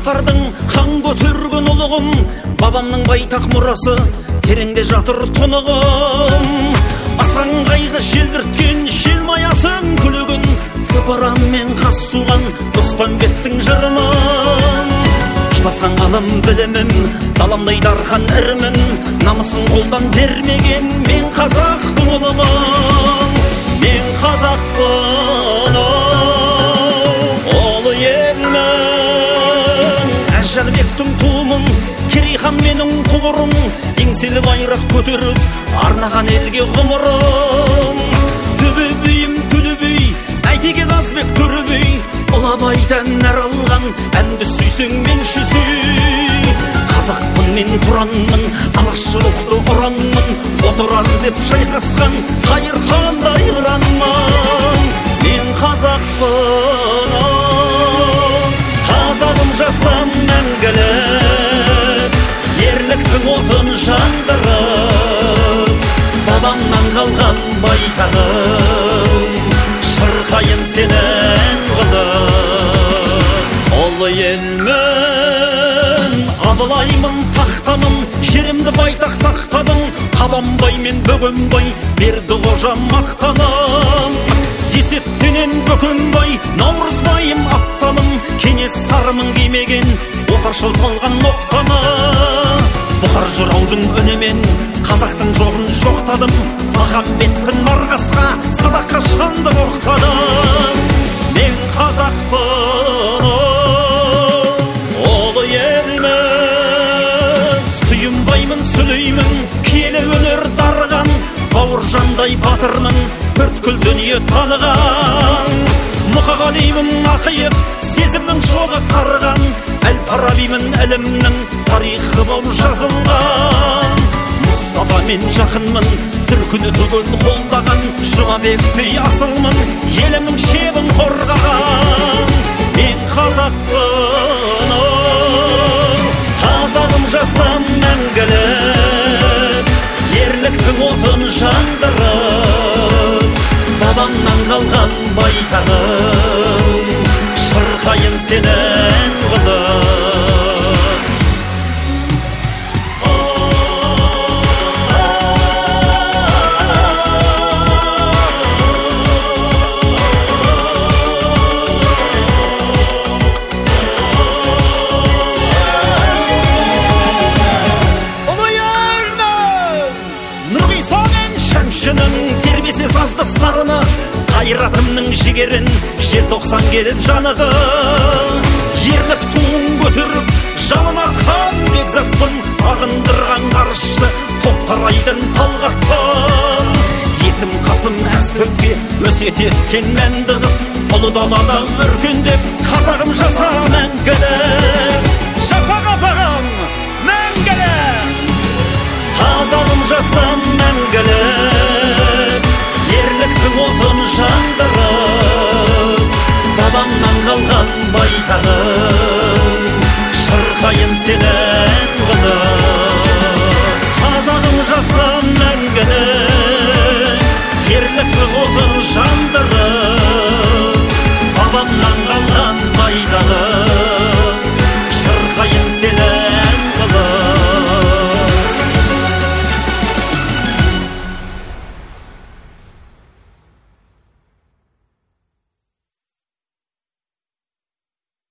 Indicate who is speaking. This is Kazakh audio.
Speaker 1: қазақтардың хан көтерген ұлығым, бабамның байтақ мұрасы тереңде жатыр тұнығым. Асан қайғы желдірткен желмаясын күлігін, сыпыранмен қас туған Доспанбеттің жырымын. Ұштасқан ғалым білімім, даламдай дархан ірімін, намысын қолдан бермеген мен қазақтың ұлымын. Мен қазақпын, ұлы елмін. Әжәрбектің туымын, Керей хан менің тұғырым, еңселі байрақ көтеріп арнаған елге ғұмырым. Төбе бейім төле бей, Әйтеке Қазбек төре бей, ұлы абайдан нәр алған әнді сүйсең менші сүй. Қазақпын мен тұранмын, алашы рухты ұранмын, отырар деп шайқасқан қайыр хандай ұранмын. Мен қазақпын, қазағым жасам мәңгілік, ерліктің отын жандырып, бабамнан қалған байтағым, шырқайын сенен қылып. Ұлы елмін, абылаймын, тақтамын, жерімді байтақ сақтадым, қабанбай мен бөгенбай берді қожа мақтаным. Есеттенен бөкенбай, наурызбайым апталым, кеңес сарымын кимеген отаршыл салған ноқтаны. Бұқар жыраудың үнімен қазақтың жоғын жоқтадым, Махамбетпін марғасқа садаққа шанды оқтадым. Мен қазақпын, ұлы елмін, сүйінбаймын, сүлеймін, келі өнер дарыған, бауыржандай батырмын, төрткүл дүние таныған. Мұқағалимын ақиып, сезімнің шоғы қарыған, Әл-Фарабимін әлімнің тарихы болып жазылған. Мұстафамен жақынмын, түркіні түгін қолдаған, Жұмабектей асылмын, елімнің шебін қорғаған. Мен қазақпын, қазағым жасам мәңгілік, ерліктің отын жандырып, бабамнан қалған байтағым, шырқайын сенен қылып. Тербесе сазды сарыны, қайратымның жігерін желтоқсан келіп жанығы. Ерлік туын көтеріп жалын атқан бекзатпын, ағындырған ғарышты тоқтарайдың талғатпын. Есім Қасым әскерге өсиет еткен мәнді қып, ұлы далада өркендеп қазағым жаса мәңгілік. Жаса қазағым мәңгілік, қазағым жасам мәңгілік, ерліктің отын жандырып, бабамнан қалған байтағым, шырқайын сені